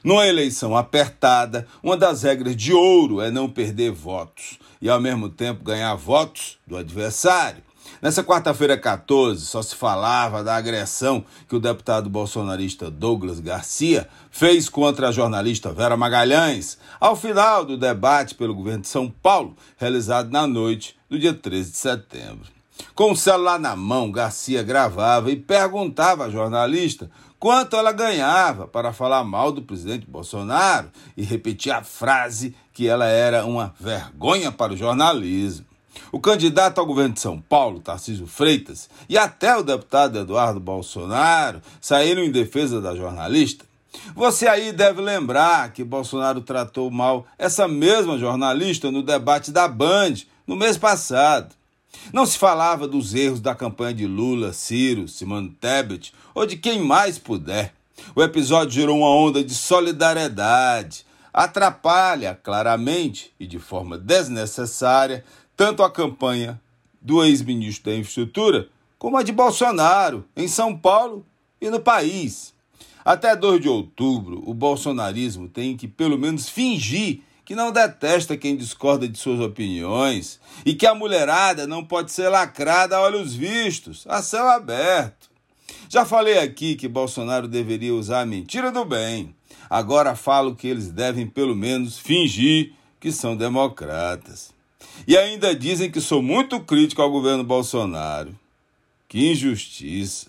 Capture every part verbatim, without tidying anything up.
Numa eleição apertada, uma das regras de ouro é não perder votos e, ao mesmo tempo, ganhar votos do adversário. Nessa quarta-feira quatorze, só se falava da agressão que o deputado bolsonarista Douglas Garcia fez contra a jornalista Vera Magalhães, ao final do debate pelo governo de São Paulo, realizado na noite do dia treze de setembro. Com o celular na mão, Garcia gravava e perguntava à jornalista quanto ela ganhava para falar mal do presidente Bolsonaro e repetia a frase que ela era uma vergonha para o jornalismo. O candidato ao governo de São Paulo, Tarcísio Freitas, e até o deputado Eduardo Bolsonaro saíram em defesa da jornalista. Você aí deve lembrar que Bolsonaro tratou mal essa mesma jornalista no debate da Band no mês passado. Não se falava dos erros da campanha de Lula, Ciro, Simone Tebet ou de quem mais puder. O episódio gerou uma onda de solidariedade. Atrapalha claramente e de forma desnecessária tanto a campanha do ex-ministro da Infraestrutura como a de Bolsonaro em São Paulo e no país. Até dois de outubro, o bolsonarismo tem que pelo menos fingir que não detesta quem discorda de suas opiniões e que a mulherada não pode ser lacrada a olhos vistos, a céu aberto. Já falei aqui que Bolsonaro deveria usar a mentira do bem. Agora falo que eles devem pelo menos fingir que são democratas. E ainda dizem que sou muito crítico ao governo Bolsonaro. Que injustiça.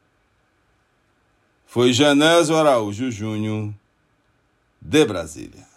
Foi Genésio Araújo Júnior, de Brasília.